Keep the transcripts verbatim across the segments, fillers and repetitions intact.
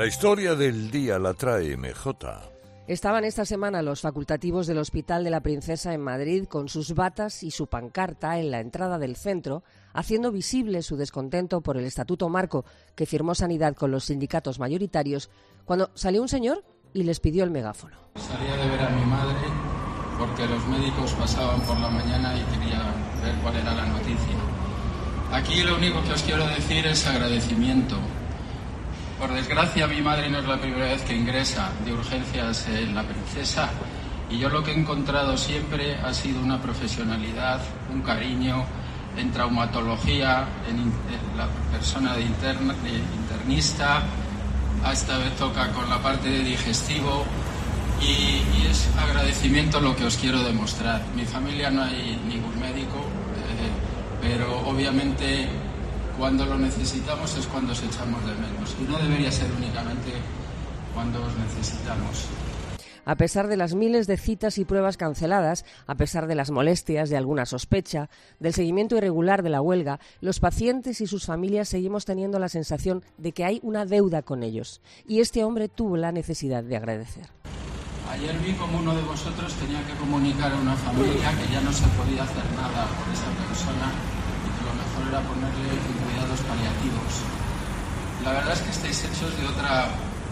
La historia del día la trae M J. Estaban esta semana los facultativos del Hospital de la Princesa en Madrid con sus batas y su pancarta en la entrada del centro, haciendo visible su descontento por el Estatuto Marco que firmó Sanidad con los sindicatos mayoritarios, cuando salió un señor y les pidió el megáfono. Salía de ver a mi madre porque los médicos pasaban por la mañana y quería ver cuál era la noticia. Aquí lo único que os quiero decir es agradecimiento. Por desgracia, mi madre no es la primera vez que ingresa de urgencias en la Princesa y yo lo que he encontrado siempre ha sido una profesionalidad, un cariño en traumatología, en, en la persona de, interna, de internista, esta vez toca con la parte de digestivo y, y es agradecimiento lo que os quiero demostrar. Mi familia no hay ningún médico, eh, pero obviamente cuando lo necesitamos es cuando os echamos de menos y no debería ser únicamente cuando os necesitamos. A pesar de las miles de citas y pruebas canceladas, a pesar de las molestias, de alguna sospecha, del seguimiento irregular de la huelga, los pacientes y sus familias seguimos teniendo la sensación de que hay una deuda con ellos. Y este hombre tuvo la necesidad de agradecer. Ayer vi como uno de vosotros tenía que comunicar a una familia que ya no se podía hacer nada por esa persona y que lo mejor era ponerle cuidados paliativos. La verdad es que estáis hechos de otra...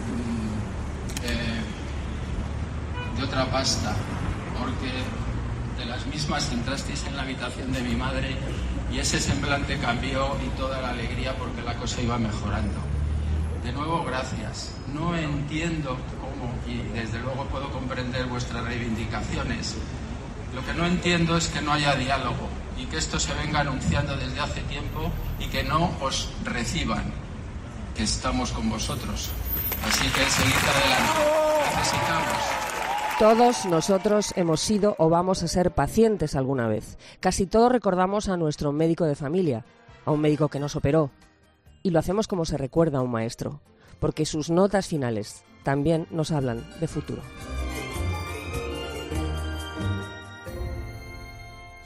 Mmm, eh, de otra pasta, porque de las mismas entrasteis en la habitación de mi madre y ese semblante cambió y toda la alegría porque la cosa iba mejorando. De nuevo, gracias. No entiendo cómo, y desde luego puedo comprender vuestras reivindicaciones. Lo que no entiendo es que no haya diálogo y que esto se venga anunciando desde hace tiempo y que no os reciban, que estamos con vosotros. Así que seguid adelante. Necesitamos. Todos nosotros hemos sido o vamos a ser pacientes alguna vez. Casi todos recordamos a nuestro médico de familia, a un médico que nos operó. Y lo hacemos como se recuerda a un maestro, porque sus notas finales también nos hablan de futuro.